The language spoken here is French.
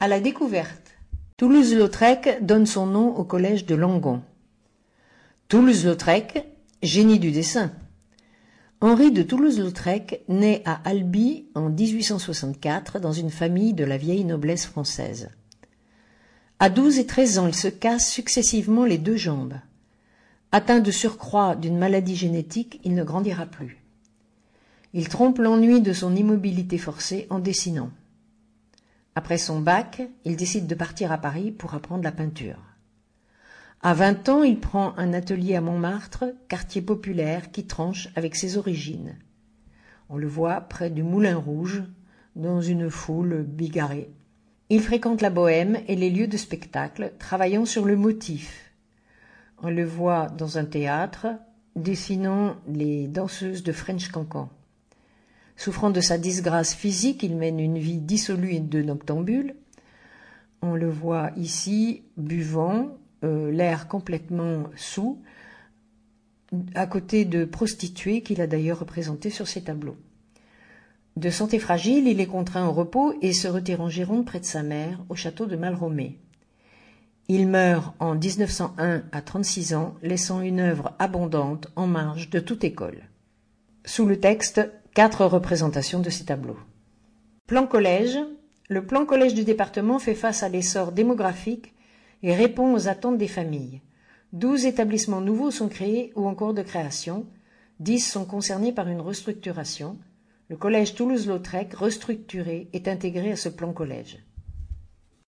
À la découverte. Toulouse-Lautrec donne son nom au collège de Langon. Toulouse-Lautrec, génie du dessin. Henri de Toulouse-Lautrec naît à Albi en 1864 dans une famille de la vieille noblesse française. À 12 et 13 ans, il se casse successivement les 2 jambes. Atteint de surcroît d'une maladie génétique, il ne grandira plus. Il trompe l'ennui de son immobilité forcée en dessinant. Après son bac, il décide de partir à Paris pour apprendre la peinture. À 20 ans, il prend un atelier à Montmartre, quartier populaire qui tranche avec ses origines. On le voit près du Moulin Rouge, dans une foule bigarrée. Il fréquente la bohème et les lieux de spectacle, travaillant sur le motif. On le voit dans un théâtre, dessinant les danseuses de French Cancan. Souffrant de sa disgrâce physique, il mène une vie dissolue et de noctambule. On le voit ici buvant, l'air complètement saoul, à côté de prostituées qu'il a d'ailleurs représentées sur ses tableaux. De santé fragile, il est contraint au repos et se retire en Gironde près de sa mère, au château de Malromé. Il meurt en 1901 à 36 ans, laissant une œuvre abondante en marge de toute école. Sous le texte, 4 représentations de ces tableaux. Plan collège. Le plan collège du département fait face à l'essor démographique et répond aux attentes des familles. 12 établissements nouveaux sont créés ou en cours de création. 10 sont concernés par une restructuration. Le collège Toulouse-Lautrec, restructuré, est intégré à ce plan collège.